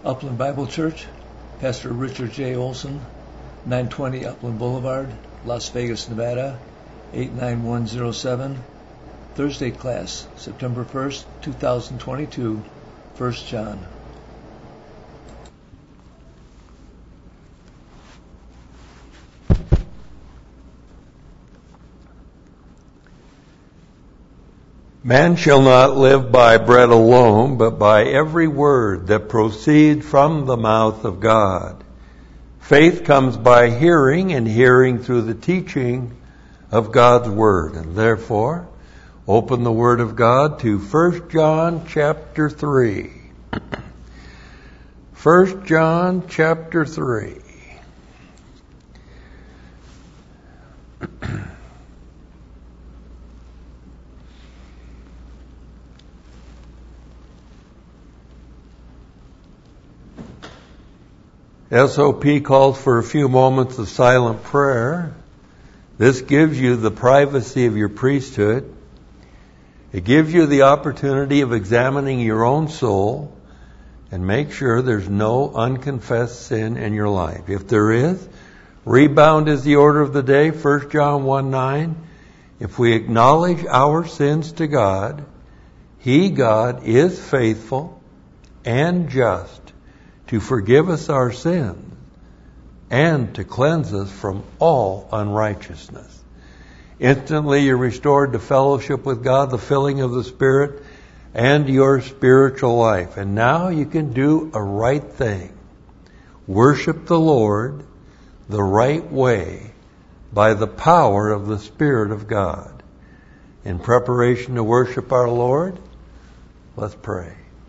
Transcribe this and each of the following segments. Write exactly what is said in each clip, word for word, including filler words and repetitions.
Upland Bible Church, Pastor Richard J. Olson, nine twenty Upland Boulevard, Las Vegas, Nevada, eight nine one zero seven. Thursday class, September first, two thousand twenty-two, First John. Man shall not live by bread alone, but by every word that proceeds from the mouth of God. Faith comes by hearing, and hearing through the teaching of God's Word. And therefore, open the Word of God to First John chapter three. First John chapter three. S O P calls for a few moments of silent prayer. This gives you the privacy of your priesthood. It gives you the opportunity of examining your own soul and make sure there's no unconfessed sin in your life. If there is, rebound is the order of the day, First John one nine. If we acknowledge our sins to God, He, God, is faithful and just to forgive us our sins and to cleanse us from all unrighteousness. Instantly you're restored to fellowship with God, the filling of the Spirit, and your spiritual life. And now you can do a right thing. Worship the Lord the right way by the power of the Spirit of God. In preparation to worship our Lord, let's pray.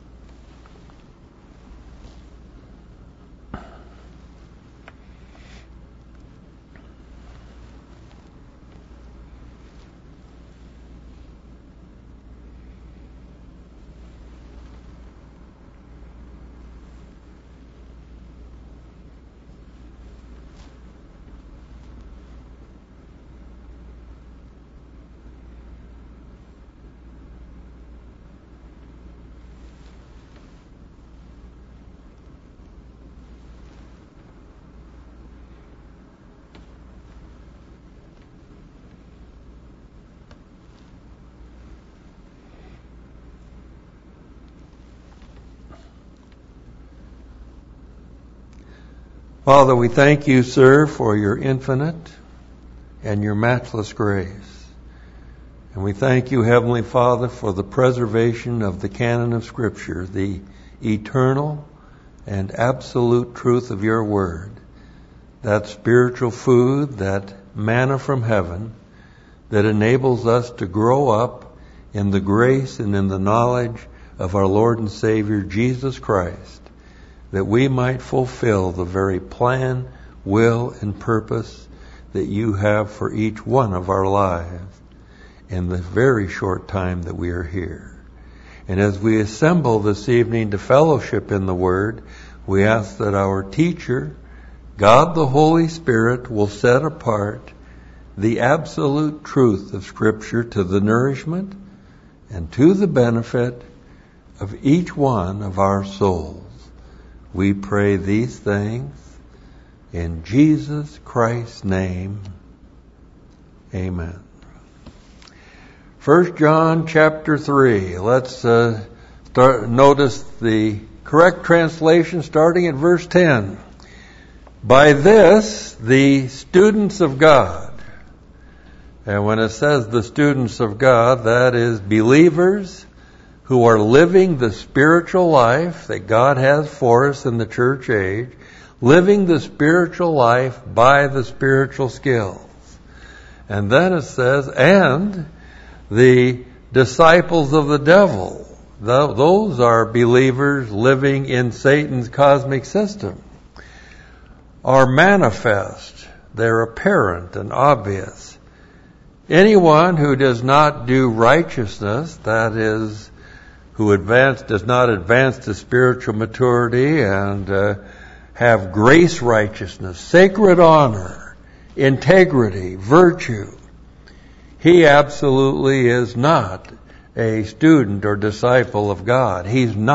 Father, we thank you, sir, for your infinite and your matchless grace. And we thank you, Heavenly Father, for the preservation of the canon of Scripture, the eternal and absolute truth of your word, that spiritual food, that manna from heaven, that enables us to grow up in the grace and in the knowledge of our Lord and Savior, Jesus Christ, that we might fulfill the very plan, will, and purpose that you have for each one of our lives in the very short time that we are here. And as we assemble this evening to fellowship in the Word, we ask that our teacher, God the Holy Spirit, will set apart the absolute truth of Scripture to the nourishment and to the benefit of each one of our souls. We pray these things in Jesus Christ's name. Amen. First John chapter three. Let's uh, start. Notice the correct translation starting at verse ten. By this, the students of God. And when it says the students of God, that is believers who are living the spiritual life that God has for us in the church age, living the spiritual life by the spiritual skills. And then it says, and the disciples of the devil. Those are believers living in Satan's cosmic system, are manifest. They're apparent and obvious. Anyone who does not do righteousness, that is, who advance does not advance to spiritual maturity and uh, have grace righteousness, sacred honor, integrity, virtue, he absolutely is not a student or disciple of God. He's not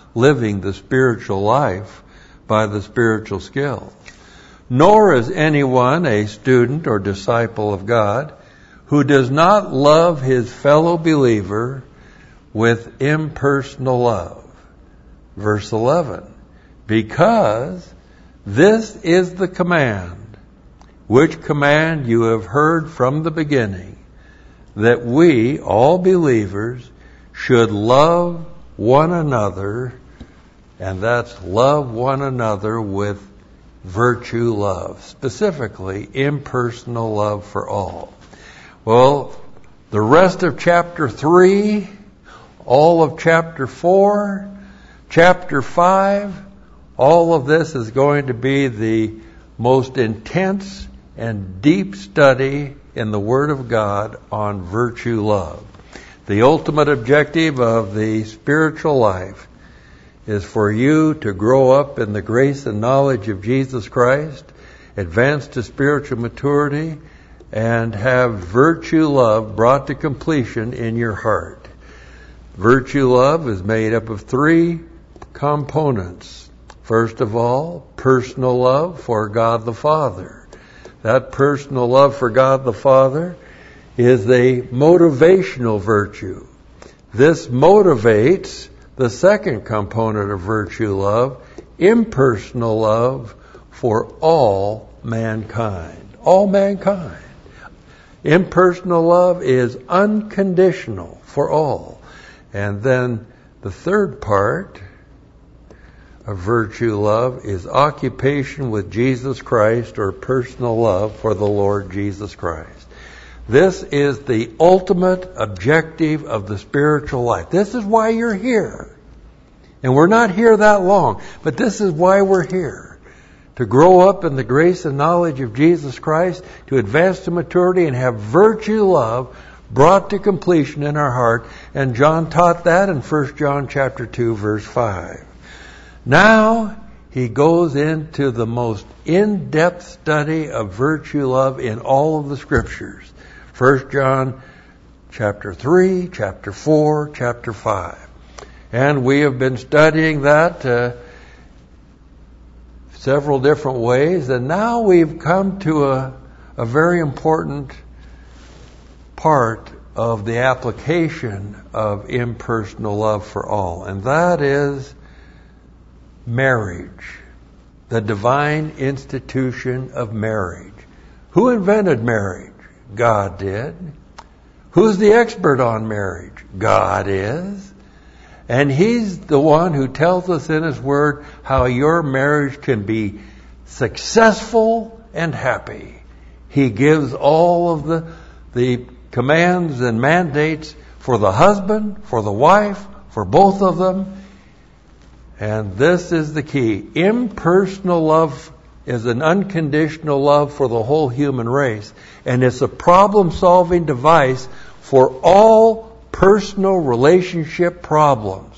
living the spiritual life by the spiritual skills. Nor is anyone a student or disciple of God who does not love his fellow believer with impersonal love. Verse eleven, because this is the command, which command you have heard from the beginning, that we, all believers, should love one another, and that's love one another with virtue love, specifically impersonal love for all. Well, the rest of chapter three, all of chapter four, chapter five, all of this is going to be the most intense and deep study in the Word of God on virtue love. The ultimate objective of the spiritual life is for you to grow up in the grace and knowledge of Jesus Christ, advance to spiritual maturity, and have virtue love brought to completion in your heart. Virtue love is made up of three components. First of all, personal love for God the Father. That personal love for God the Father is a motivational virtue. This motivates the second component of virtue love, impersonal love for all mankind. All mankind. Impersonal love is unconditional for all. And then the third part of virtue love is occupation with Jesus Christ, or personal love for the Lord Jesus Christ. This is the ultimate objective of the spiritual life. This is why you're here. And we're not here that long, but this is why we're here. To grow up in the grace and knowledge of Jesus Christ, to advance to maturity and have virtue love brought to completion in our heart. And John taught that in First John chapter two, verse five. Now he goes into the most in-depth study of virtue love in all of the Scriptures. First John chapter three, chapter four, chapter five. And we have been studying that uh, several different ways. And now we've come to a, a very important part of the application of impersonal love for all. And that is marriage. The divine institution of marriage. Who invented marriage? God did. Who's the expert on marriage? God is. And He's the one who tells us in His Word how your marriage can be successful and happy. He gives all of the, the commands and mandates for the husband, for the wife, for both of them. And this is the key. Impersonal love is an unconditional love for the whole human race. And it's a problem-solving device for all personal relationship problems.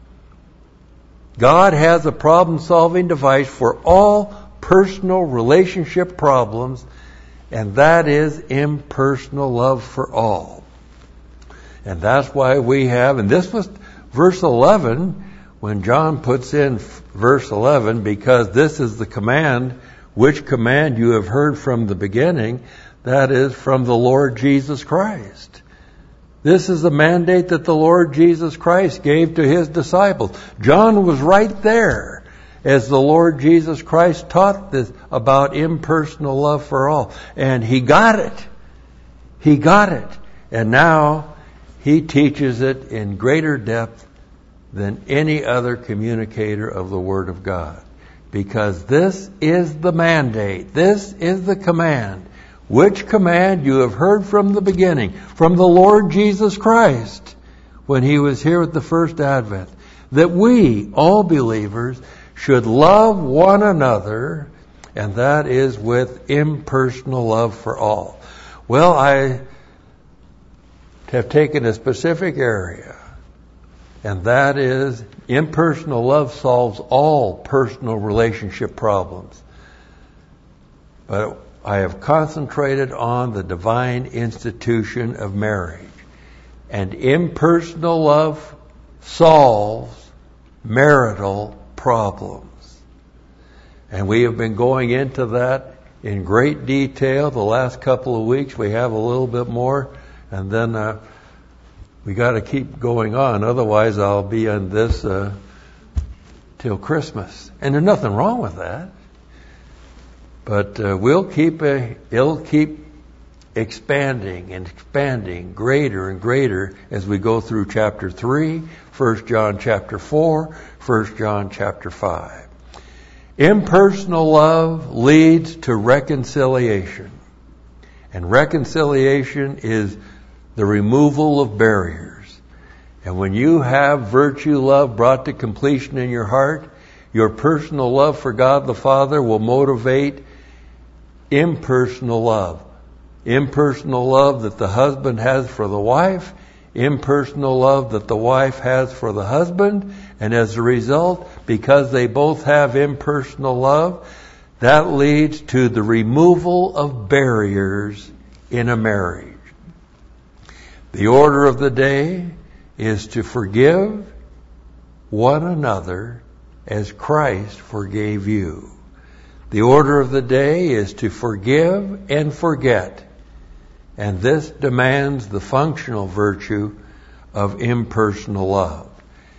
God has a problem-solving device for all personal relationship problems, and that is impersonal love for all. And that's why we have, and this was verse eleven, when John puts in verse eleven, because this is the command, which command you have heard from the beginning, that is from the Lord Jesus Christ. This is the mandate that the Lord Jesus Christ gave to His disciples. John was right there as the Lord Jesus Christ taught this about impersonal love for all. And he got it. He got it. And now he teaches it in greater depth than any other communicator of the Word of God. Because this is the mandate. This is the command. Which command you have heard from the beginning, from the Lord Jesus Christ, when He was here at the first advent, that we, all believers, should love one another, and that is with impersonal love for all. Well, I have taken a specific area, and that is impersonal love solves all personal relationship problems. But I have concentrated on the divine institution of marriage. And impersonal love solves marital problems. And we have been going into that in great detail the last couple of weeks. We have a little bit more, and then uh, we got to keep going on. Otherwise, I'll be on this uh, till Christmas. And there's nothing wrong with that. But uh, we'll keep a, it'll keep expanding and expanding greater and greater as we go through chapter three, First John chapter four, First John chapter five. Impersonal love leads to reconciliation. And reconciliation is the removal of barriers. And when you have virtue love brought to completion in your heart, your personal love for God the Father will motivate impersonal love. Impersonal love that the husband has for the wife, impersonal love that the wife has for the husband, and as a result, because they both have impersonal love, that leads to the removal of barriers in a marriage. The order of the day is to forgive one another as Christ forgave you. The order of the day is to forgive and forget. And this demands the functional virtue of impersonal love.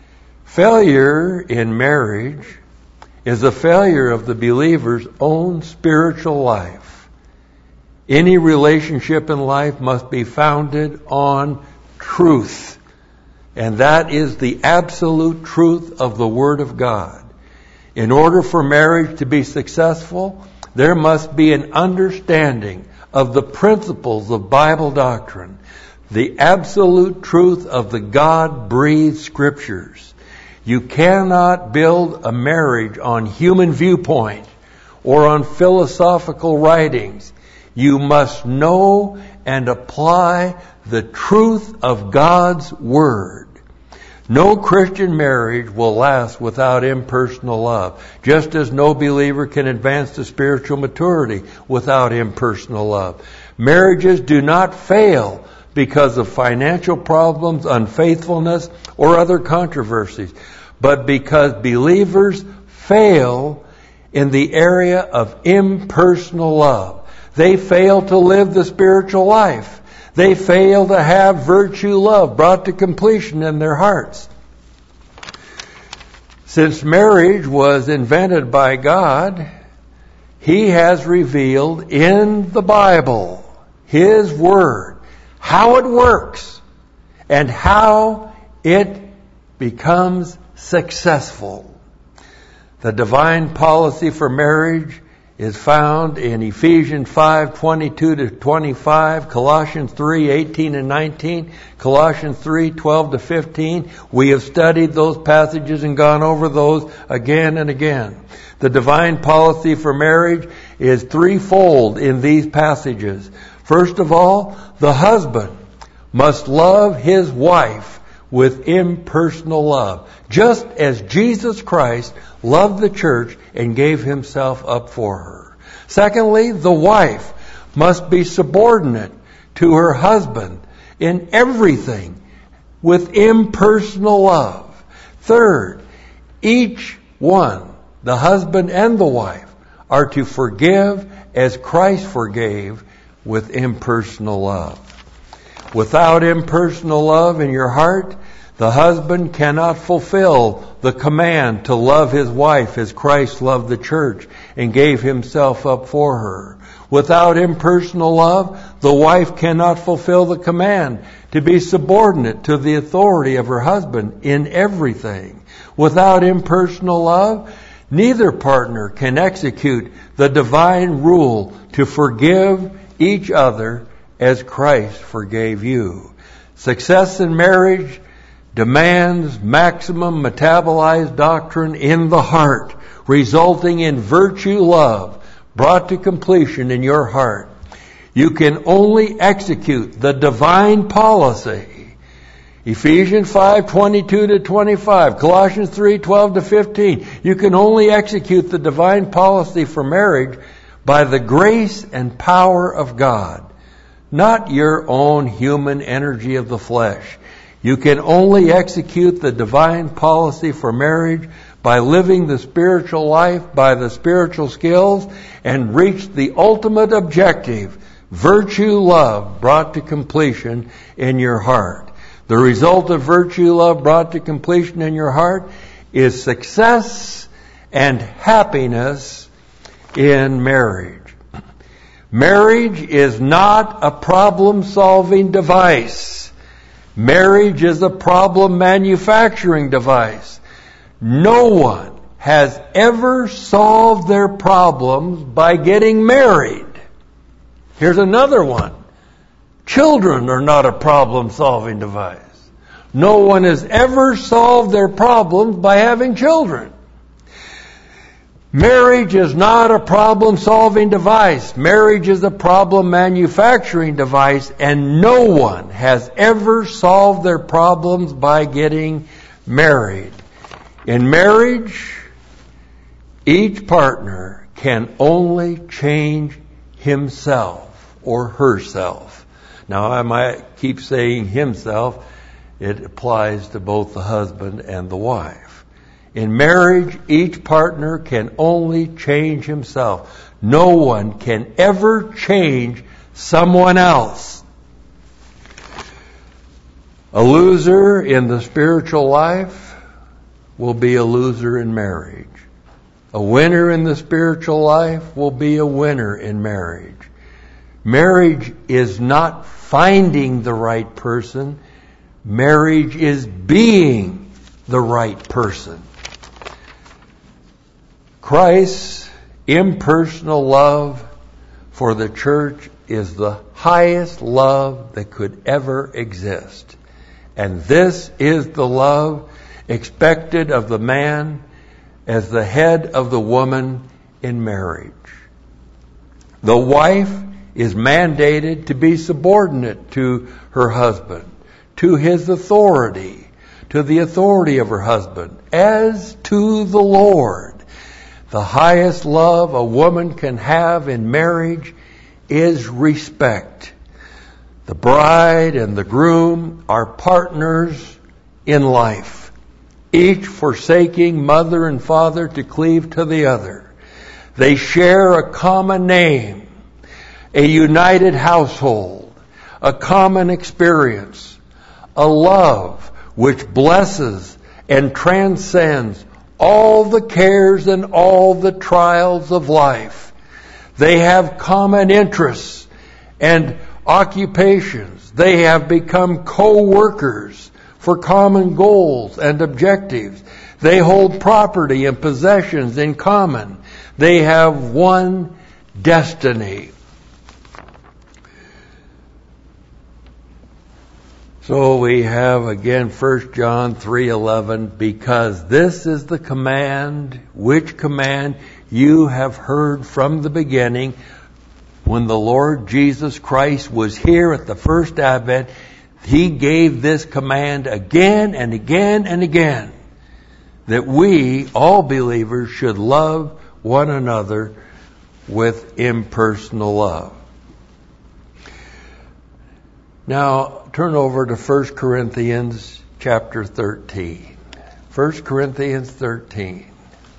Failure in marriage is a failure of the believer's own spiritual life. Any relationship in life must be founded on truth. And that is the absolute truth of the Word of God. In order for marriage to be successful, there must be an understanding of the principles of Bible doctrine, the absolute truth of the God-breathed Scriptures. You cannot build a marriage on human viewpoint or on philosophical writings. You must know and apply the truth of God's Word. No Christian marriage will last without impersonal love, just as no believer can advance to spiritual maturity without impersonal love. Marriages do not fail because of financial problems, unfaithfulness, or other controversies, but because believers fail in the area of impersonal love. They fail to live the spiritual life. They fail to have virtue love brought to completion in their hearts. Since marriage was invented by God, He has revealed in the Bible, His Word, how it works and how it becomes successful. The divine policy for marriage is found in Ephesians five twenty-two to twenty-five, Colossians three eighteen and nineteen, Colossians three twelve to fifteen. We have studied those passages and gone over those again and again. The divine policy for marriage is threefold in these passages. First of all, the husband must love his wife with impersonal love, just as Jesus Christ loved the church and gave Himself up for her. Secondly, the wife must be subordinate to her husband in everything with impersonal love. Third, each one, the husband and the wife, are to forgive as Christ forgave with impersonal love. Without impersonal love in your heart, the husband cannot fulfill the command to love his wife as Christ loved the church and gave Himself up for her. Without impersonal love, the wife cannot fulfill the command to be subordinate to the authority of her husband in everything. Without impersonal love, neither partner can execute the divine rule to forgive each other as Christ forgave you. Success in marriage demands maximum metabolized doctrine in the heart, resulting in virtue love brought to completion in your heart. You can only execute the divine policy. Ephesians five twenty-two to twenty-five, Colossians three twelve to fifteen. You can only execute the divine policy for marriage by the grace and power of God, not your own human energy of the flesh. You can only execute the divine policy for marriage by living the spiritual life, by the spiritual skills, and reach the ultimate objective, virtue love brought to completion in your heart. The result of virtue love brought to completion in your heart is success and happiness in marriage. Marriage is not a problem-solving device. Marriage is a problem manufacturing device. No one has ever solved their problems by getting married. Here's another one. Children are not a problem-solving device. No one has ever solved their problems by having children. Marriage is not a problem-solving device. Marriage is a problem manufacturing device, and no one has ever solved their problems by getting married. In marriage, each partner can only change himself or herself. Now, I might keep saying himself. It applies to both the husband and the wife. In marriage, each partner can only change himself. No one can ever change someone else. A loser in the spiritual life will be a loser in marriage. A winner in the spiritual life will be a winner in marriage. Marriage is not finding the right person. Marriage is being the right person. Christ's impersonal love for the church is the highest love that could ever exist. And this is the love expected of the man as the head of the woman in marriage. The wife is mandated to be subordinate to her husband, to his authority, to the authority of her husband, as to the Lord. The highest love a woman can have in marriage is respect. The bride and the groom are partners in life, each forsaking mother and father to cleave to the other. They share a common name, a united household, a common experience, a love which blesses and transcends all the cares and all the trials of life. They have common interests and occupations. They have become co-workers for common goals and objectives. They hold property and possessions in common. They have one destiny. So we have again First John three eleven, because this is the command, which command you have heard from the beginning. When the Lord Jesus Christ was here at the first advent, He gave this command again and again and again, that we, all believers, should love one another with impersonal love. Now, turn over to First Corinthians chapter thirteen. First Corinthians thirteen.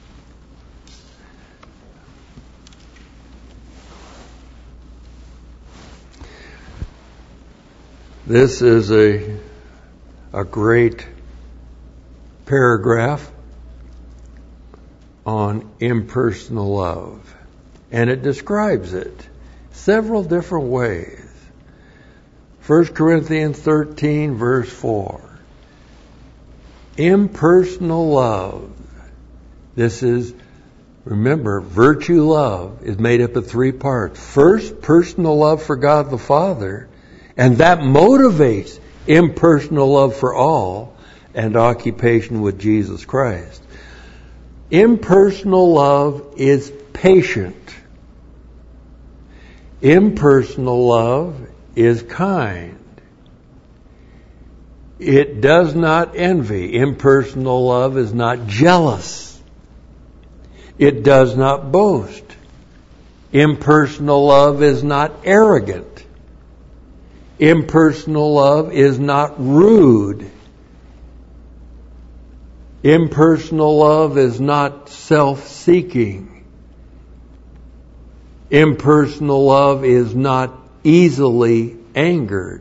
This is a, a great paragraph on impersonal love. And it describes it several different ways. First Corinthians thirteen, verse four. Impersonal love. This is, remember, virtue love is made up of three parts. First, personal love for God the Father, and that motivates impersonal love for all and occupation with Jesus Christ. Impersonal love is patient. Impersonal love is kind. It does not envy. Impersonal love is not jealous. It does not boast. Impersonal love is not arrogant. Impersonal love is not rude. Impersonal love is not self-seeking. Impersonal love is not easily angered.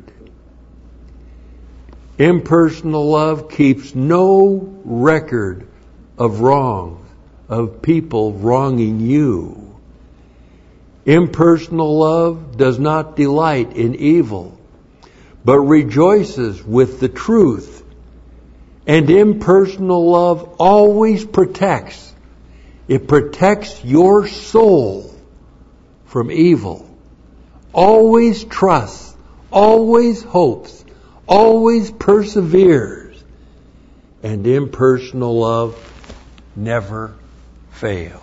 Impersonal love keeps no record of wrongs, of people wronging you. Impersonal love does not delight in evil, but rejoices with the truth. And impersonal love always protects. It protects your soul from evil. Always trusts, always hopes, always perseveres. And impersonal love never fails.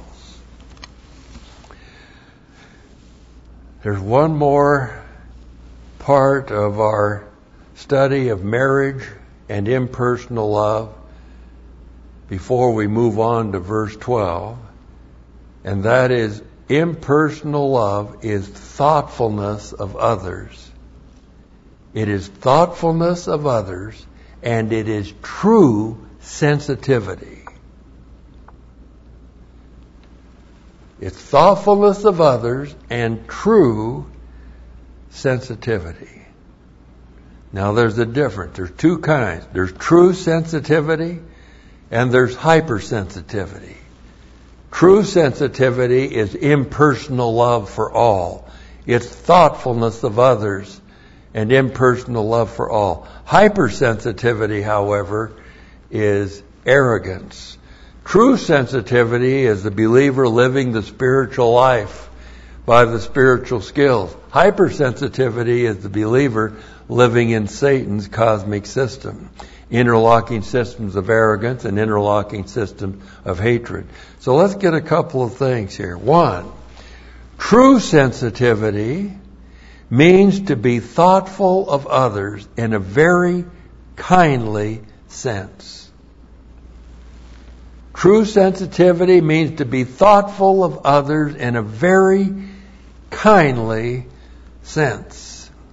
There's one more part of our study of marriage and impersonal love before we move on to verse twelve, and that is impersonal love is thoughtfulness of others. It is thoughtfulness of others, and it is true sensitivity. It's thoughtfulness of others and true sensitivity. Now there's a difference. There's two kinds. There's true sensitivity and there's hypersensitivity. True sensitivity is impersonal love for all. It's thoughtfulness of others and impersonal love for all. Hypersensitivity, however, is arrogance. True sensitivity is the believer living the spiritual life by the spiritual skills. Hypersensitivity is the believer living in Satan's cosmic system. Interlocking systems of arrogance and interlocking systems of hatred. So let's get a couple of things here. One, true sensitivity means to be thoughtful of others in a very kindly sense. True sensitivity means to be thoughtful of others in a very kindly sense.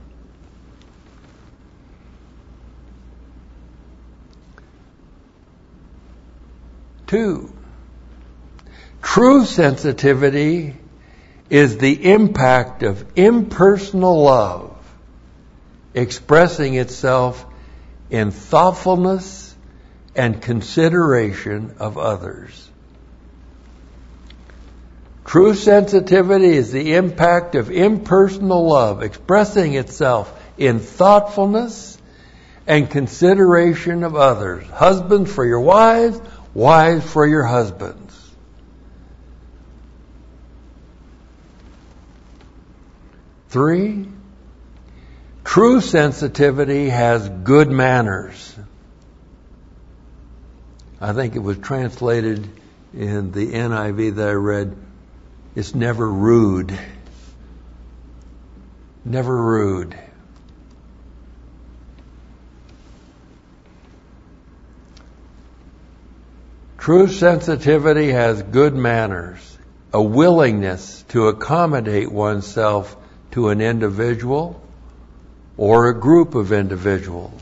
Two, true sensitivity is the impact of impersonal love expressing itself in thoughtfulness and consideration of others. True sensitivity is the impact of impersonal love expressing itself in thoughtfulness and consideration of others. Husbands for your wives, wives for your husbands. Three, true sensitivity has good manners. I think it was translated in the N I V that I read, it's never rude. Never rude. True sensitivity has good manners, a willingness to accommodate oneself to an individual or a group of individuals.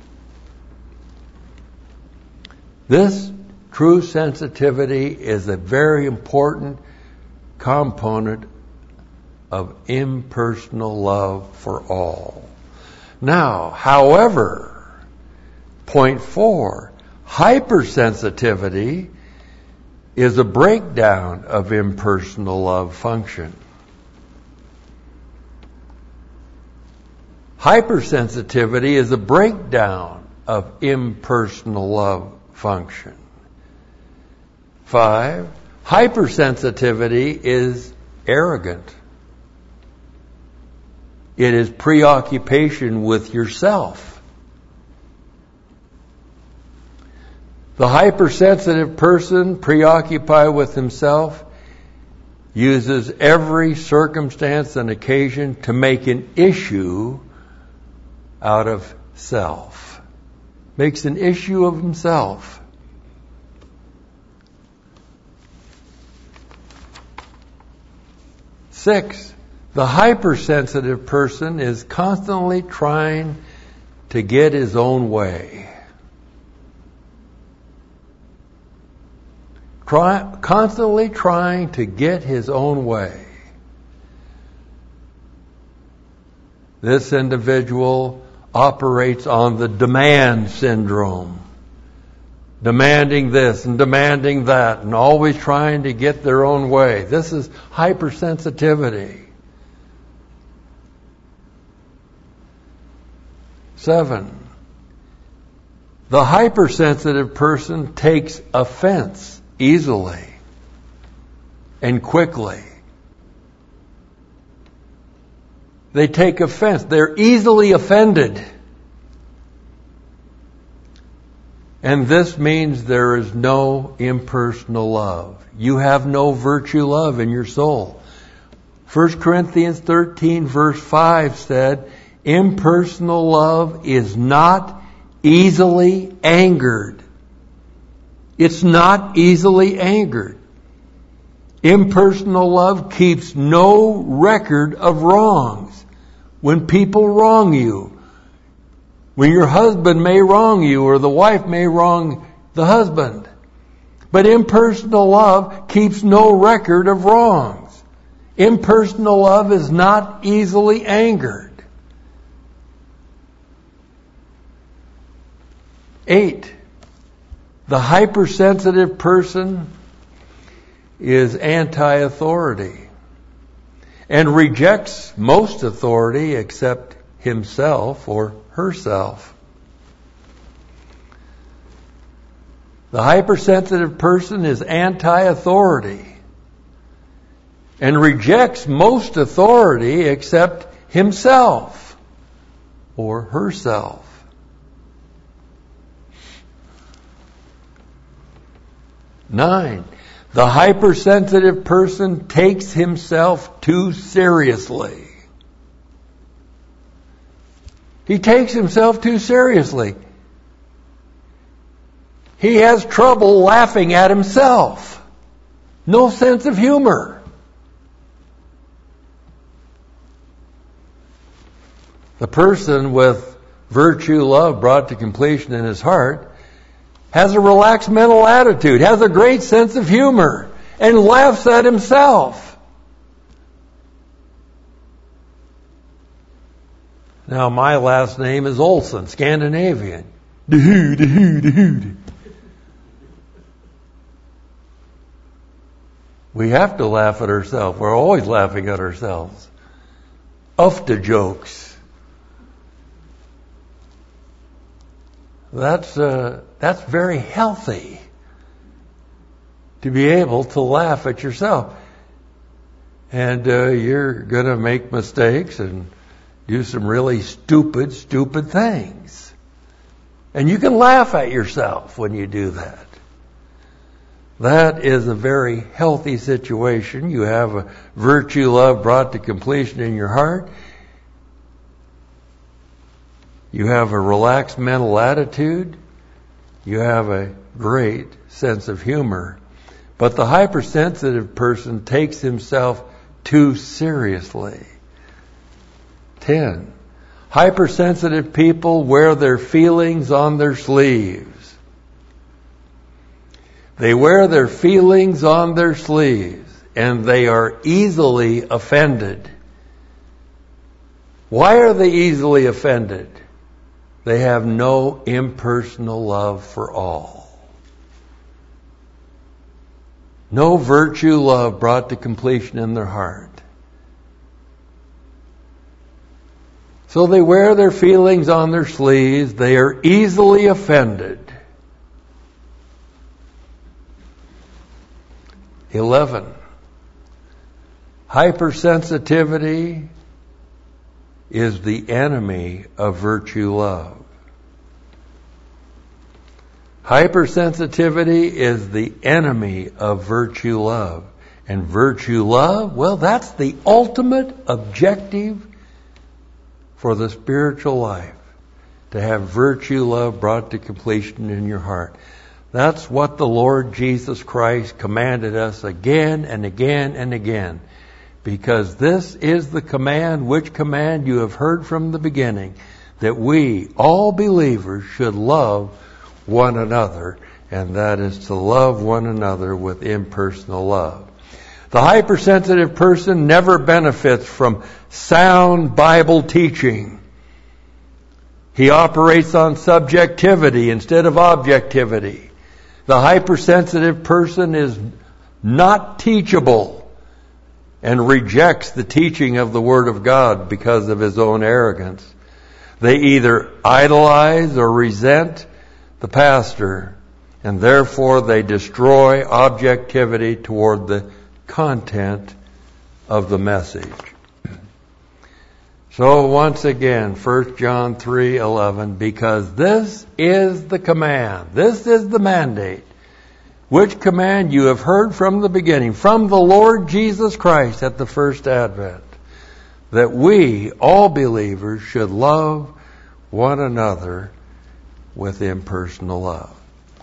This true sensitivity is a very important component of impersonal love for all. Now, however, point four, hypersensitivity is a breakdown of impersonal love function. Hypersensitivity is a breakdown of impersonal love function. Five, hypersensitivity is arrogant. It is preoccupation with yourself. The hypersensitive person, preoccupied with himself, uses every circumstance and occasion to make an issue out of self. Makes an issue of himself. Six, the hypersensitive person is constantly trying to get his own way. try, constantly trying to get his own way. This individual operates on the demand syndrome, demanding this and demanding that, and always trying to get their own way. This is hypersensitivity. Seven, the hypersensitive person takes offense easily and quickly. They take offense. They're easily offended. And this means there is no impersonal love. You have no virtue love in your soul. First Corinthians thirteen verse five said, impersonal love is not easily angered. It's not easily angered. Impersonal love keeps no record of wrongs. When people wrong you, when your husband may wrong you or the wife may wrong the husband. But impersonal love keeps no record of wrongs. Impersonal love is not easily angered. Eight, the hypersensitive person is anti-authority and rejects most authority except himself or herself. The hypersensitive person is anti-authority and rejects most authority except himself or herself. Nine, the hypersensitive person takes himself too seriously. He takes himself too seriously. He has trouble laughing at himself. No sense of humor. The person with virtue love brought to completion in his heart has a relaxed mental attitude, has a great sense of humor, and laughs at himself. Now, my last name is Olson, Scandinavian. Dehoo, dehoo, dehoo. We have to laugh at ourselves. We're always laughing at ourselves. Ufta jokes. That's uh, that's very healthy to be able to laugh at yourself. And uh, you're going to make mistakes and do some really stupid, stupid things. And you can laugh at yourself when you do that. That is a very healthy situation. You have a virtue love brought to completion in your heart. You have a relaxed mental attitude. You have a great sense of humor. But the hypersensitive person takes himself too seriously. Ten. Hypersensitive people wear their feelings on their sleeves. They wear their feelings on their sleeves, and they are easily offended. Why are they easily offended? They have no impersonal love for all. No virtue love brought to completion in their heart. So they wear their feelings on their sleeves. They are easily offended. Eleven. Hypersensitivity is the enemy of virtue love. Hypersensitivity is the enemy of virtue love. And virtue love, well, that's the ultimate objective for the spiritual life. To have virtue love brought to completion in your heart. That's what the Lord Jesus Christ commanded us again and again and again. Because this is the command, which command you have heard from the beginning, that we, all believers, should love one another. and that is to love one another with impersonal love. The hypersensitive person never benefits from sound Bible teaching. He operates on subjectivity instead of objectivity. The hypersensitive person is not teachable and rejects the teaching of the Word of God because of his own arrogance. They either idolize or resent the pastor, and therefore they destroy objectivity toward the content of the message. So once again, First John three eleven, because this is the command, this is the mandate, which command you have heard from the beginning, from the Lord Jesus Christ at the first advent, that we, all believers, should love one another with impersonal love.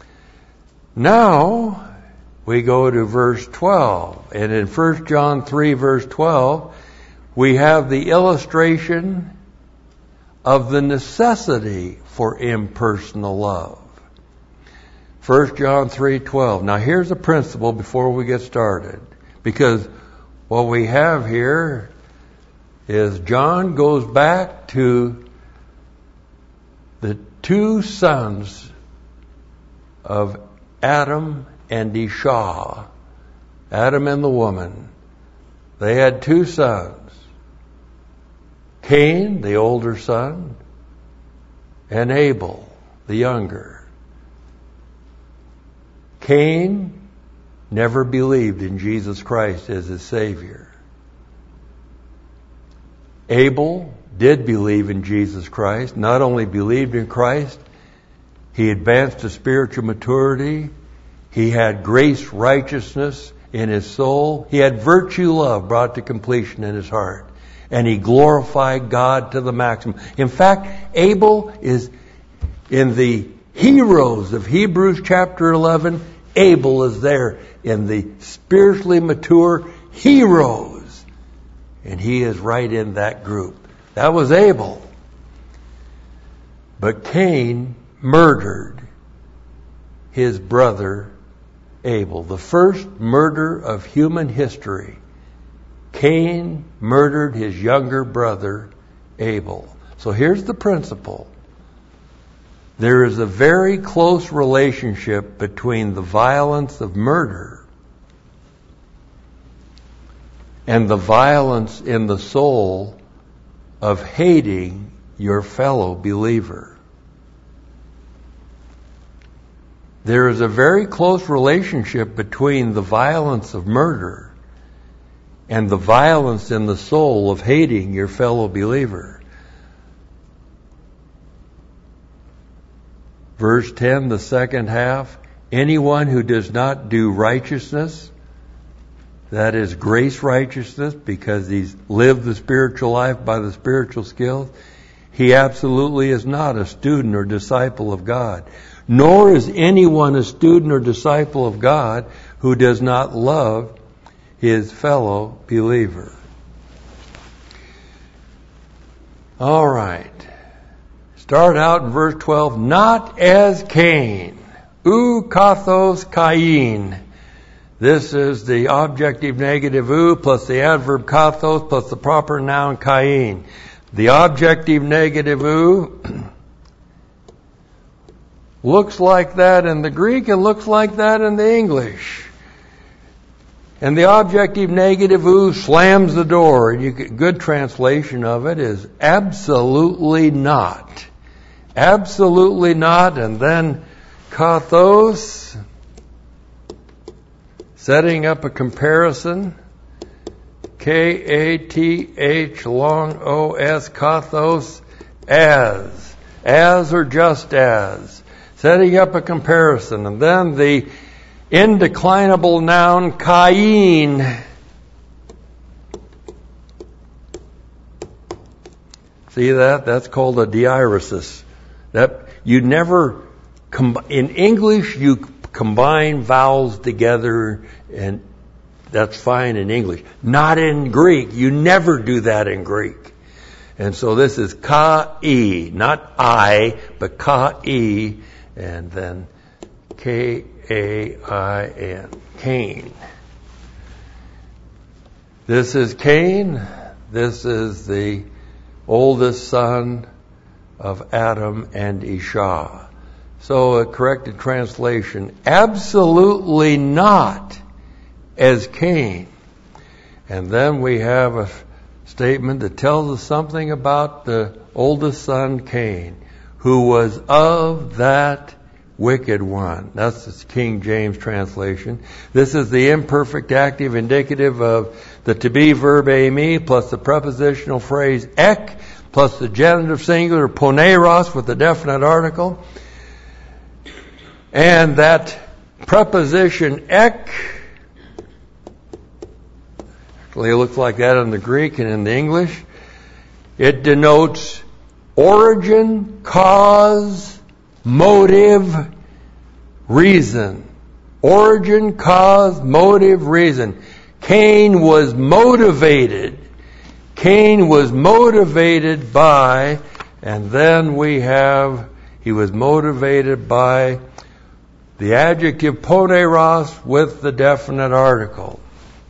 Now, we go to verse twelve, and in First John three verse twelve, we have the illustration of the necessity for impersonal love. First John three twelve. Now here's a principle before we get started, because what we have here is John goes back to the two sons of Adam and Isha, Adam and the woman. They had two sons. Cain, the older son, and Abel, the younger. Cain never believed in Jesus Christ as his Savior. Abel did believe in Jesus Christ, not only believed in Christ, he advanced to spiritual maturity, he had grace, righteousness in his soul, he had virtue, love brought to completion in his heart. And he glorified God to the maximum. In fact, Abel is in the heroes of Hebrews chapter eleven. Abel is there in the spiritually mature heroes. And he is right in that group. That was Abel. But Cain murdered his brother Abel. The first murder of human history. Cain murdered his younger brother, Abel. So here's the principle. There is a very close relationship between the violence of murder and the violence in the soul of hating your fellow believer. There is a very close relationship between the violence of murder and the violence in the soul of hating your fellow believer. Verse ten, the second half, anyone who does not do righteousness, that is grace righteousness, because he's lived the spiritual life by the spiritual skills, he absolutely is not a student or disciple of God. Nor is anyone a student or disciple of God who does not love his fellow believer. All right. Start out in verse twelve. Not as Cain. U kathos Cain. This is the objective negative u plus the adverb kathos plus the proper noun Cain. The objective negative u looks like that in the Greek. It looks like that in the English. And the objective negative u slams the door. And you get, good translation of it is absolutely not. Absolutely not. And then kathos, setting up a comparison. K A T H long O S, kathos, as. As or just as. Setting up a comparison. And then the indeclinable noun Cain. See that? That's called a diaeresis. That you never com- in English you combine vowels together, and that's fine in English. Not in Greek. You never do that in Greek. And so this is Ka-E, not I, but Ka-E, and then K A I N. Cain. This is Cain. This is the oldest son of Adam and Isha. So a corrected translation, absolutely not as Cain. And then we have a statement that tells us something about the oldest son, Cain, who was of that wicked one. That's the King James translation. This is the imperfect active indicative of the to be verb eimi plus the prepositional phrase ek plus the genitive singular poneros with the definite article. And that preposition ek, actually it looks like that in the Greek and in the English. It denotes origin, cause, motive, reason. Origin, cause, motive, reason. Cain was motivated. Cain was motivated by, and then we have, he was motivated by the adjective poneros with the definite article.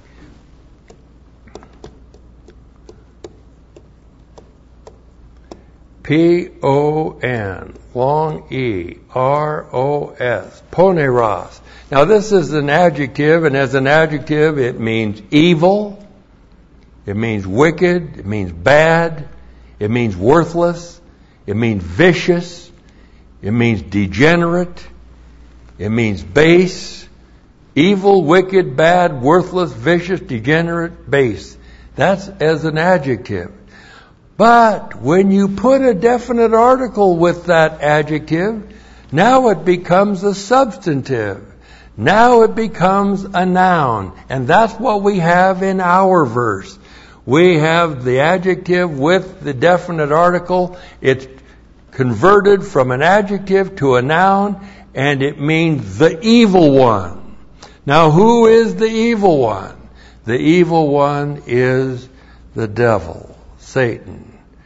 P O N, long E, R O S, poneros. Now this is an adjective, and as an adjective it means evil, it means wicked, it means bad, it means worthless, it means vicious, it means degenerate, it means base, evil, wicked, bad, worthless, vicious, degenerate, base. That's as an adjective. But when you put a definite article with that adjective, now it becomes a substantive. Now it becomes a noun. And that's what we have in our verse. We have the adjective with the definite article. It's converted from an adjective to a noun, and it means the evil one. Now, who is the evil one? The evil one is the devil, Satan.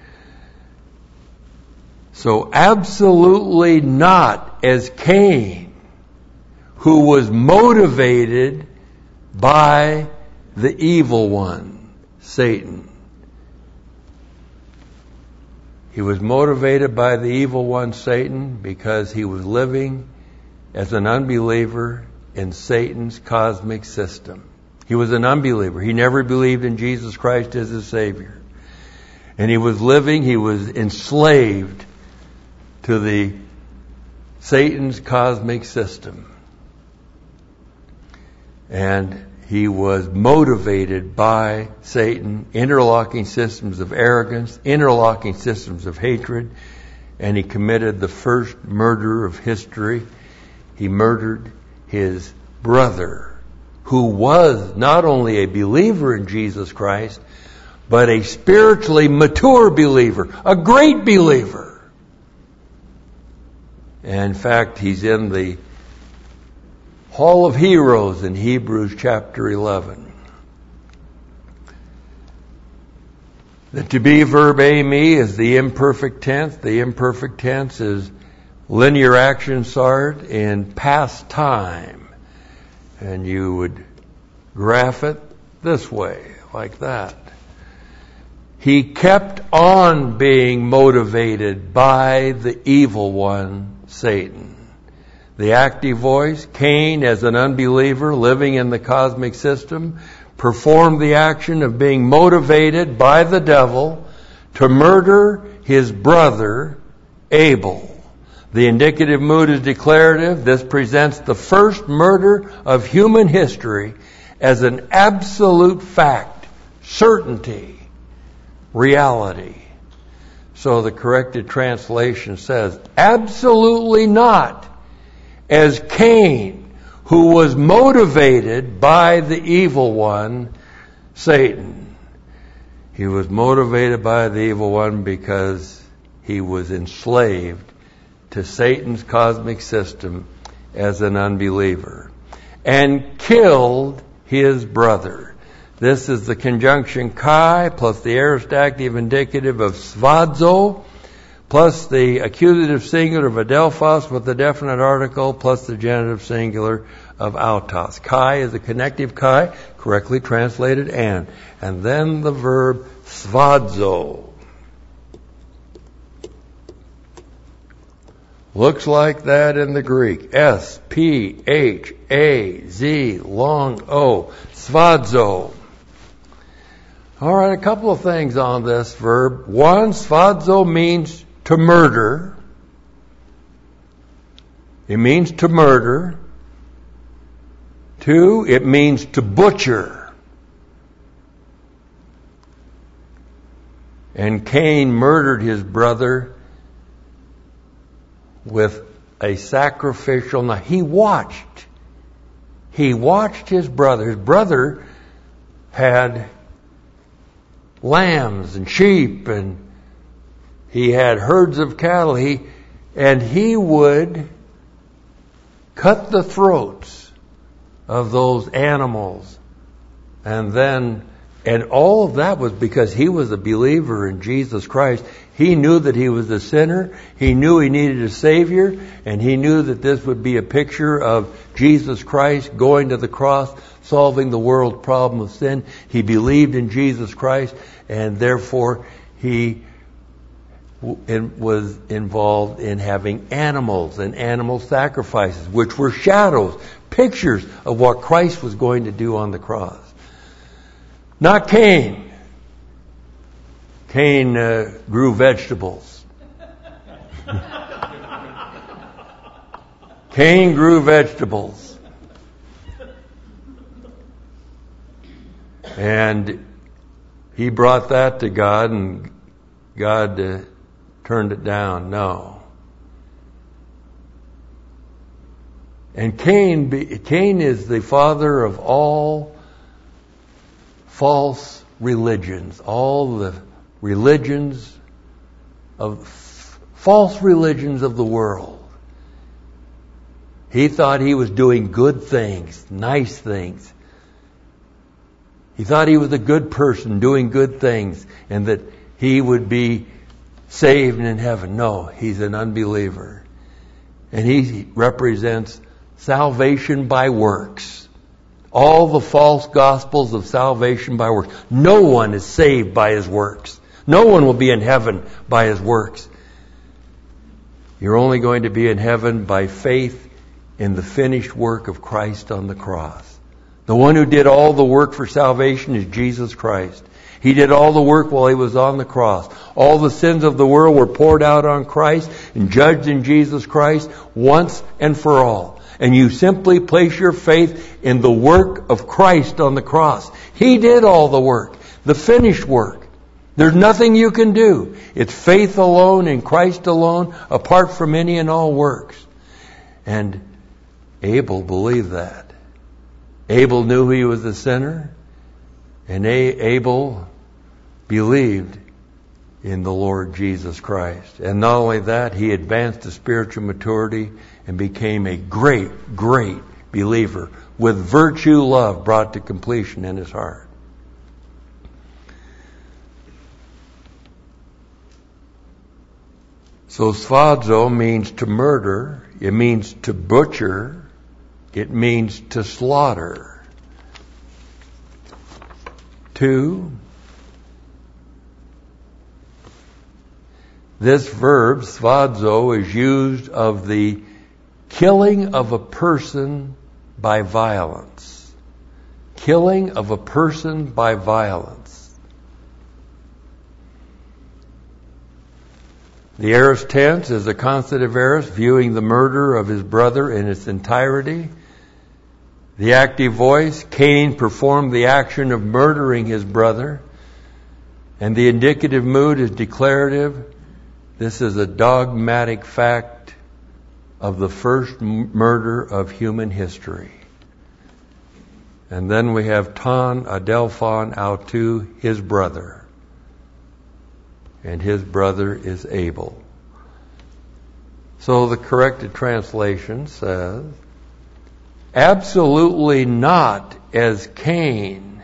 So absolutely not as Cain, who was motivated by the evil one, Satan. He was motivated by the evil one, Satan, because he was living as an unbeliever in Satan's cosmic system. He was an unbeliever. He never believed in Jesus Christ as his Savior. And he was living, he was enslaved to the Satan's cosmic system. And he was motivated by Satan, interlocking systems of arrogance, interlocking systems of hatred, and he committed the first murder of history. He murdered his brother, who was not only a believer in Jesus Christ, but a spiritually mature believer, a great believer. And in fact, he's in the Hall of Heroes in Hebrews chapter eleven. The to be verb eimi is the imperfect tense. The imperfect tense is linear action sart in past time. And you would graph it this way, like that. He kept on being motivated by the evil one, Satan. The active voice, Cain, as an unbeliever living in the cosmic system, performed the action of being motivated by the devil to murder his brother, Abel. The indicative mood is declarative. This presents the first murder of human history as an absolute fact, certainty, reality. So the corrected translation says, absolutely not as Cain, who was motivated by the evil one, Satan. He was motivated by the evil one because he was enslaved to Satan's cosmic system as an unbeliever and killed his brother. This is the conjunction kai plus the aorist active indicative of svadzo plus the accusative singular of adelphos with the definite article, plus the genitive singular of autos. Kai is a connective kai, correctly translated and. And then the verb svadzo. Looks like that in the Greek. S P H A Z long O. Svadzo. All right, a couple of things on this verb. One, svadzo means to murder. It means to murder. Two, it means to butcher. And Cain murdered his brother with a sacrificial knife. He watched. He watched his brother. His brother had lambs and sheep, and he had herds of cattle. He and he would cut the throats of those animals, and then and all of that was because he was a believer in Jesus Christ. He knew that he was a sinner. He knew he needed a Savior. And he knew that this would be a picture of Jesus Christ going to the cross, solving the world's problem of sin. He believed in Jesus Christ, and therefore he was involved in having animals and animal sacrifices, which were shadows, pictures of what Christ was going to do on the cross. Not Cain. Cain uh, grew vegetables. Cain grew vegetables. And he brought that to God, and God uh, turned it down. No. And Cain, Cain is the father of all false religions, all the religions of false religions of the world. He thought he was doing good things, nice things. He thought he was a good person doing good things, and that he would be saved in heaven. No, he's an unbeliever. And he represents salvation by works. All the false gospels of salvation by works. No one is saved by his works. No one will be in heaven by his works. You're only going to be in heaven by faith in the finished work of Christ on the cross. The one who did all the work for salvation is Jesus Christ. He did all the work while he was on the cross. All the sins of the world were poured out on Christ and judged in Jesus Christ once and for all. And you simply place your faith in the work of Christ on the cross. He did all the work, the finished work. There's nothing you can do. It's faith alone in Christ alone, apart from any and all works. And Abel believed that. Abel knew he was a sinner, and Abel believed in the Lord Jesus Christ. And not only that, he advanced to spiritual maturity and became a great, great believer with virtue love brought to completion in his heart. So svadzo means to murder, it means to butcher, it means to slaughter. Two, this verb, svadzo, is used of the killing of a person by violence. Killing of a person by violence. The aorist tense is a considetive aorist viewing the murder of his brother in its entirety. The active voice, Cain performed the action of murdering his brother. And the indicative mood is declarative. This is a dogmatic fact of the first murder of human history. And then we have ton, adelphon, autou, his brother. And his brother is Abel. So the corrected translation says, absolutely not as Cain,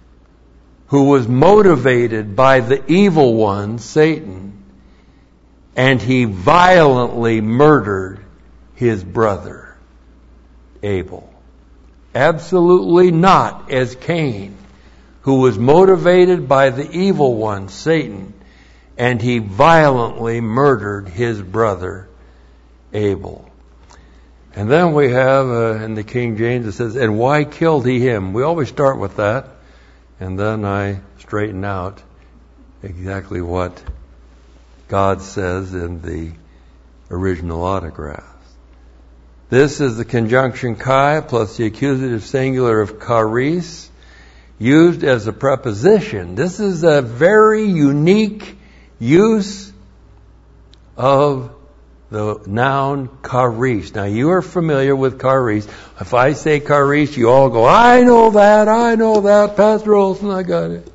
who was motivated by the evil one, Satan. and he violently murdered his brother, Abel. Absolutely not as Cain, who was motivated by the evil one, Satan, and he violently murdered his brother, Abel. And then we have, uh, in the King James, it says, and why killed he him? We always start with that, and then I straighten out exactly what God says in the original autographs. This is the conjunction kai plus the accusative singular of charis, used as a preposition. This is a very unique use of the noun charis. Now, you are familiar with charis. If I say charis, you all go, I know that, I know that, Pastor Olson, I got it.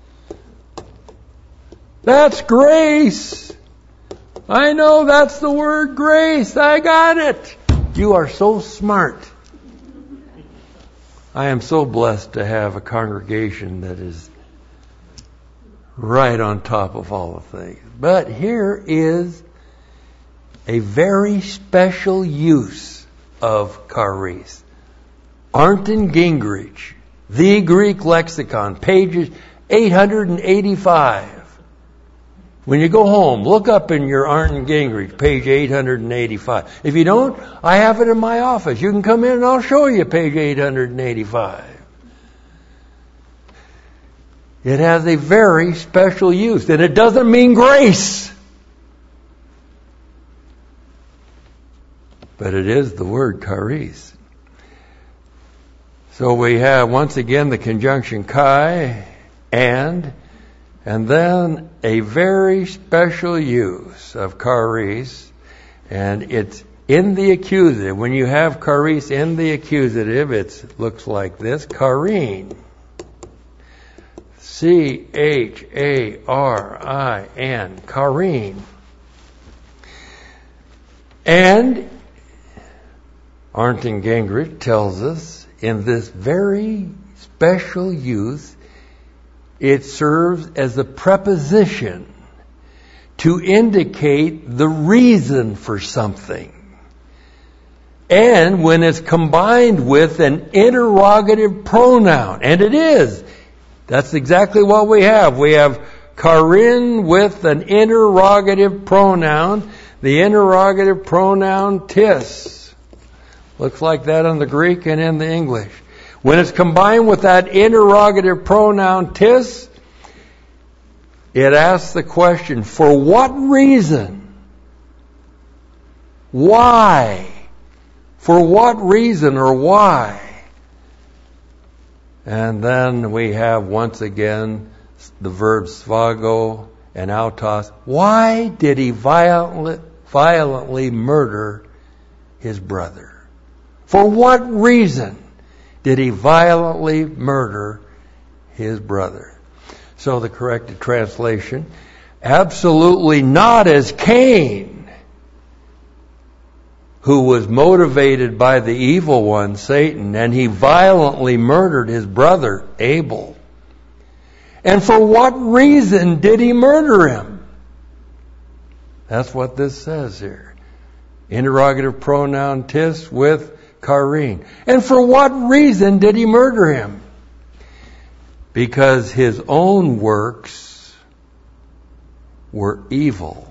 That's grace. I know that's the word grace. I got it. You are so smart. I am so blessed to have a congregation that is right on top of all the things. But here is a very special use of charis. Arnton Gingrich, The Greek Lexicon, pages eight hundred eighty-five. When you go home, look up in your Arnton Gingrich, page eight hundred eighty-five. If you don't, I have it in my office. You can come in and I'll show you page eight hundred eighty-five. It has a very special use, and it doesn't mean grace. But it is the word charis. So we have, once again, the conjunction kai, and, and then a very special use of charis, and it's in the accusative. When you have charis in the accusative, it looks like this, charin. C H A R I N, charin. And Arnton Gingrich tells us in this very special use, it serves as a preposition to indicate the reason for something. And when it's combined with an interrogative pronoun, and it is, that's exactly what we have. We have charin with an interrogative pronoun, the interrogative pronoun tis. Looks like that in the Greek and in the English. When it's combined with that interrogative pronoun tis, it asks the question, for what reason? Why? For what reason or why? And then we have once again the verbs svago and autos. Why did he violently, violently murder his brother? For what reason did he violently murder his brother? So the corrected translation, absolutely not as Cain, who was motivated by the evil one, Satan, and he violently murdered his brother, Abel. And for what reason did he murder him? That's what this says here. Interrogative pronoun tis with charin. And for what reason did he murder him? Because his own works were evil.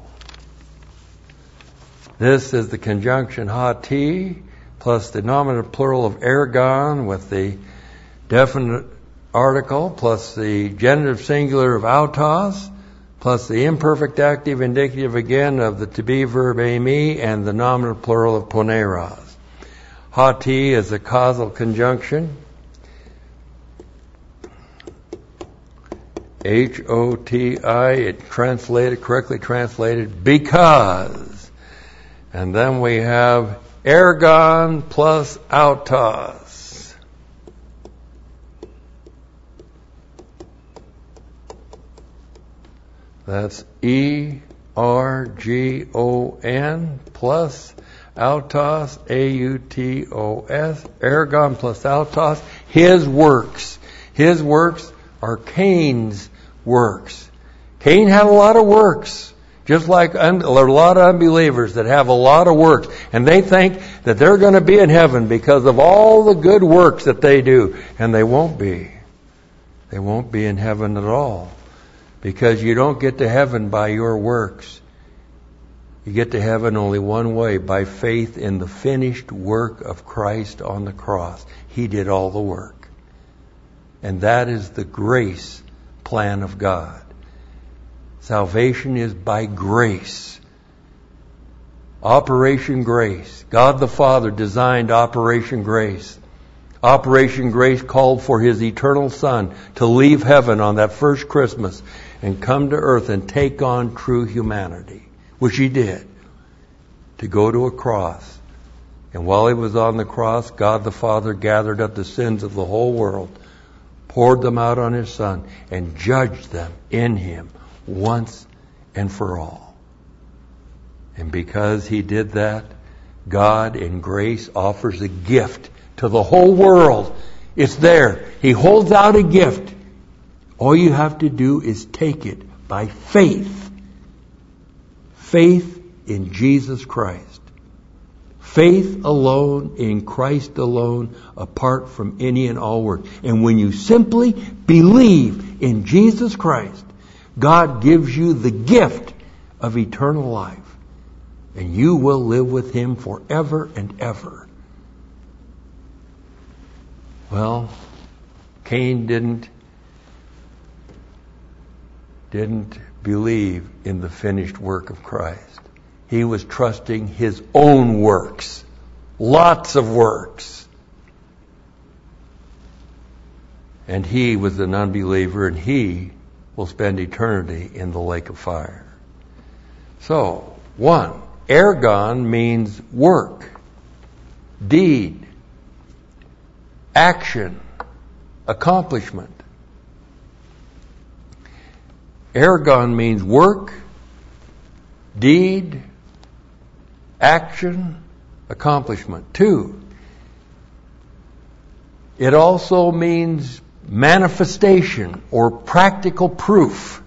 This is the conjunction hati plus the nominative plural of ergon with the definite article plus the genitive singular of autos plus the imperfect active indicative again of the to be verb eimi and the nominative plural of poneros. Hati is a causal conjunction. H O T I, it translated, correctly translated, because. And then we have ergon plus autos. That's E R G O N plus autos, A U T O S, ergon plus autos, his works. His works are Cain's works. Cain had a lot of works. Just like un- there are a lot of unbelievers that have a lot of works, and they think that they're going to be in heaven because of all the good works that they do. And they won't be. They won't be in heaven at all. Because you don't get to heaven by your works. You get to heaven only one way, by faith in the finished work of Christ on the cross. He did all the work. And that is the grace plan of God. Salvation is by grace. Operation Grace. God the Father designed Operation Grace. Operation Grace called for His eternal Son to leave heaven on that first Christmas and come to earth and take on true humanity, which He did, to go to a cross. And while He was on the cross, God the Father gathered up the sins of the whole world, poured them out on His Son, and judged them in Him once and for all. And because He did that, God in grace offers a gift to the whole world. It's there. He holds out a gift. All you have to do is take it by faith. Faith in Jesus Christ. Faith alone, in Christ alone, apart from any and all works. And when you simply believe in Jesus Christ, God gives you the gift of eternal life. And you will live with Him forever and ever. Well, Cain didn't, didn't believe in the finished work of Christ. He was trusting his own works. Lots of works. And he was an unbeliever, and he will spend eternity in the lake of fire. So, one, ergon means work, deed, action, accomplishment. Ergon means work, deed, action, accomplishment. Two, it also means manifestation or practical proof.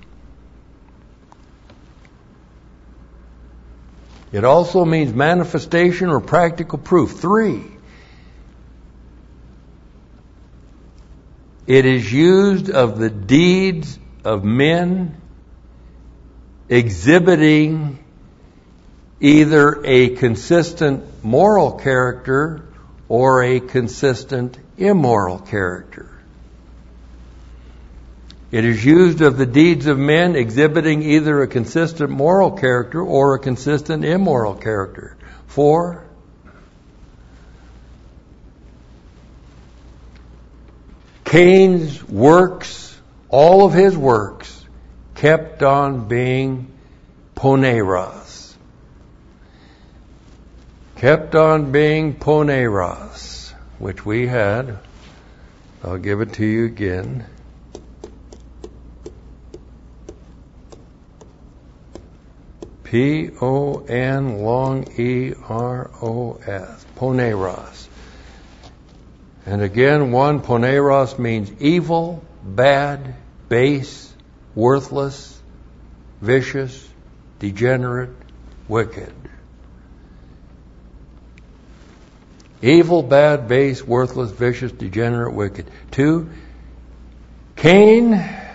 It also means manifestation or practical proof. Three, it is used of the deeds of men exhibiting either a consistent moral character or a consistent immoral character. It is used of the deeds of men exhibiting either a consistent moral character or a consistent immoral character. Four, Cain's works, all of his works, kept on being poneros. Kept on being poneros, which we had. I'll give it to you again. P O N long E R O S. Poneros. And again, one, poneros means evil, bad, base, worthless, vicious, degenerate, wicked. Evil, bad, base, worthless, vicious, degenerate, wicked. Two, Cain,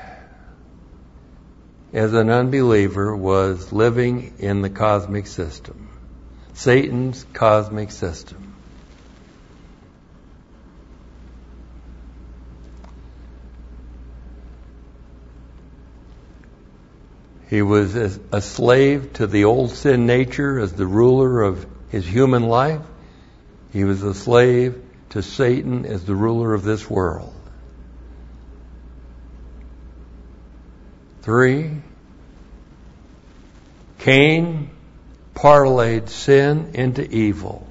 as an unbeliever, was living in the cosmic system. Satan's cosmic system. He was a slave to the old sin nature as the ruler of his human life. He was a slave to Satan as the ruler of this world. Three, Cain parlayed sin into evil.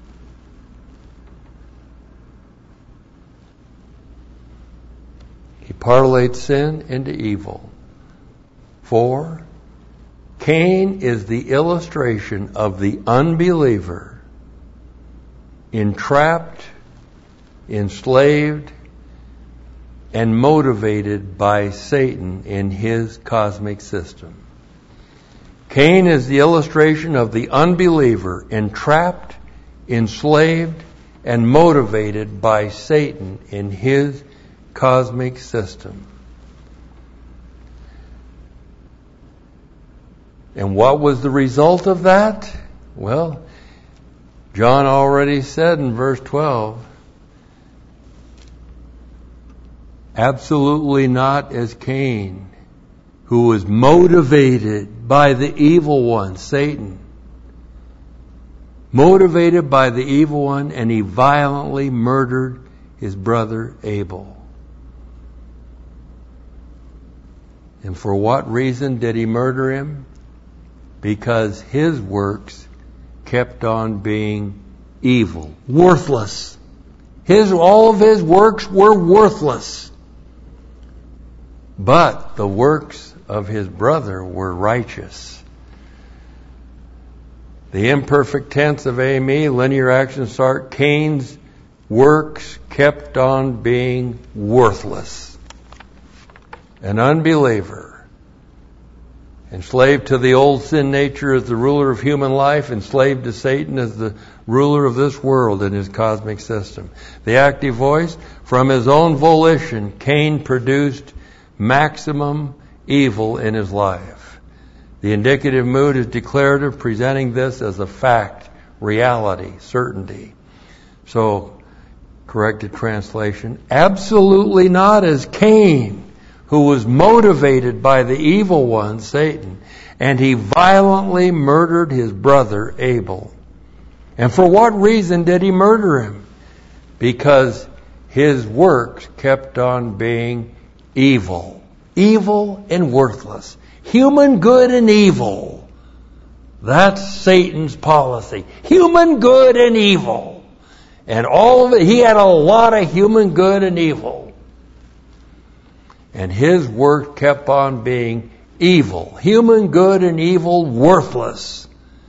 He parlayed sin into evil. Four, Cain is the illustration of the unbeliever, entrapped, enslaved, and motivated by Satan in his cosmic system. Cain is the illustration of the unbeliever, entrapped, enslaved, and motivated by Satan in his cosmic system. And what was the result of that? Well, John already said in verse twelve, absolutely not as Cain, who was motivated by the evil one, Satan. Motivated by the evil one, and he violently murdered his brother Abel. And for what reason did he murder him? Because his works kept on being evil, worthless. His, all of his works were worthless. But the works of his brother were righteous. The imperfect tense of Amy, linear action start, Cain's works kept on being worthless. An unbeliever, enslaved to the old sin nature as the ruler of human life, enslaved to Satan as the ruler of this world in his cosmic system. The active voice, from his own volition, Cain produced maximum evil in his life. The indicative mood is declarative, presenting this as a fact, reality, certainty. So, corrected translation, absolutely not as Cain, who was motivated by the evil one, Satan, and he violently murdered his brother Abel. And for what reason did he murder him? Because his works kept on being evil. Evil and worthless. Human good and evil. That's Satan's policy. Human good and evil. And all of it, he had a lot of human good and evil. And his work kept on being evil. Human good and evil, worthless.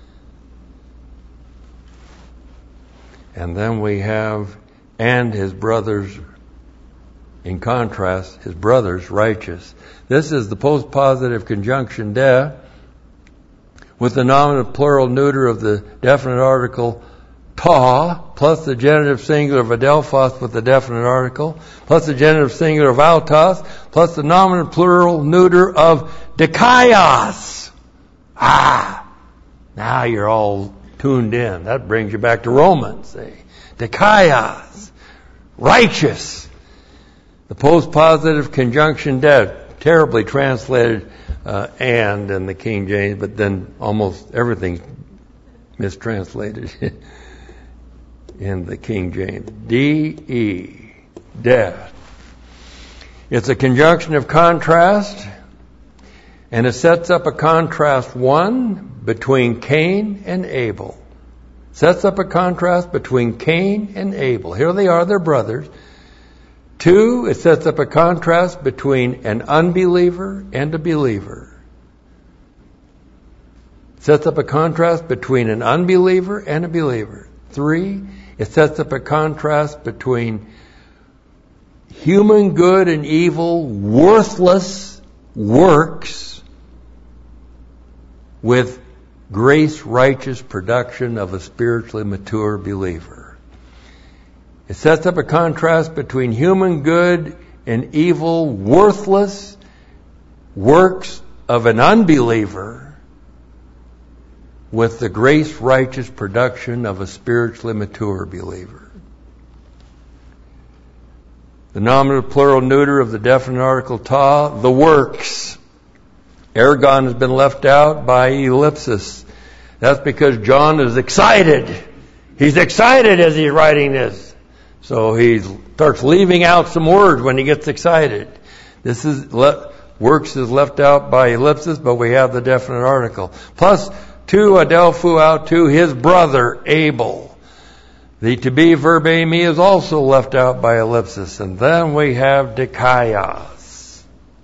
And then we have, and his brothers, in contrast, his brothers righteous. This is the postpositive conjunction de, with the nominative plural neuter of the definite article ta, plus the genitive singular of adelphos with the definite article, plus the genitive singular of autos, plus the nominative plural neuter of dikaios. Ah, now you're all tuned in. That brings you back to Romans. See? Dikaios, righteous. The postpositive conjunction de, terribly translated uh, and in the King James, but then almost everything's mistranslated in the King James. D-E, de. It's a conjunction of contrast, and it sets up a contrast, one, between Cain and Abel. Sets up a contrast between Cain and Abel. Here they are, they're brothers. Two, it sets up a contrast between an unbeliever and a believer. It sets up a contrast between an unbeliever and a believer. Three, it sets up a contrast between human good and evil, worthless works with grace righteous production of a spiritually mature believer. It sets up a contrast between human good and evil, worthless works of an unbeliever with the grace righteous production of a spiritually mature believer. The nominative plural neuter of the definite article ta, the works. Ergon has been left out by ellipsis. That's because John is excited. He's excited as he's writing this. So he starts leaving out some words when he gets excited. This is le- works is left out by ellipsis, but we have the definite article. Plus two adelphu out to his brother Abel. The to be verb ami is also left out by ellipsis. And then we have dikaios.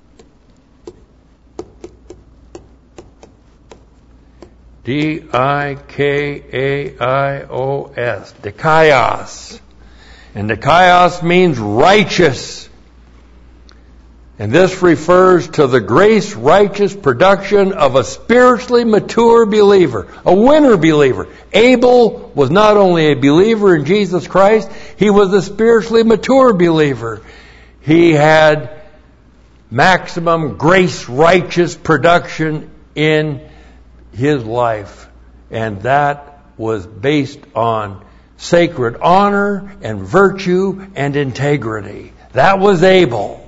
D I K A I O S. Dikaios. And dikaios means righteous. And this refers to the grace-righteous production of a spiritually mature believer, a winner believer. Abel was not only a believer in Jesus Christ, he was a spiritually mature believer. He had maximum grace-righteous production in his life. And that was based on sacred honor and virtue and integrity. That was Abel.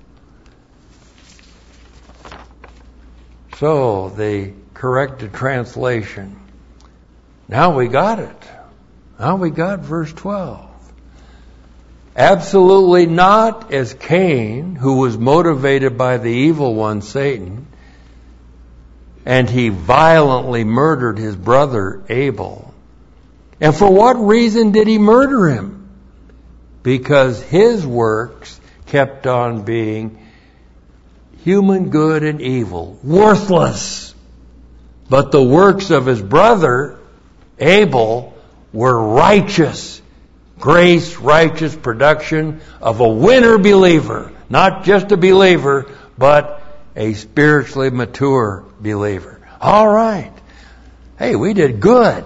So, the corrected translation. Now we got it. Now we got verse twelve. Absolutely not as Cain, who was motivated by the evil one, Satan, and he violently murdered his brother Abel. And for what reason did he murder him? Because his works kept on being human good and evil, worthless. But the works of his brother, Abel, were righteous. Grace, righteous production of a winner believer. Not just a believer, but a spiritually mature believer. All right. Hey, we did good.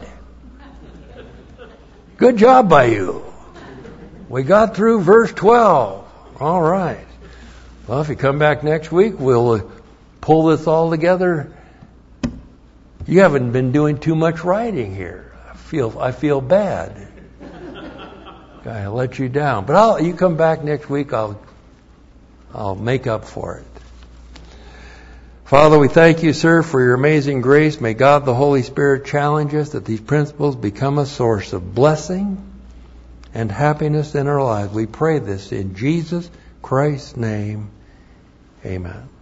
Good job by you. We got through verse twelve. All right. Well, if you come back next week, we'll uh, pull this all together. You haven't been doing too much writing here. I feel I feel bad. I let you down, but I'll you come back next week. I'll I'll make up for it. Father, we thank you, sir, for your amazing grace. May God the Holy Spirit challenge us that these principles become a source of blessing and happiness in our lives. We pray this in Jesus Christ's name. Amen.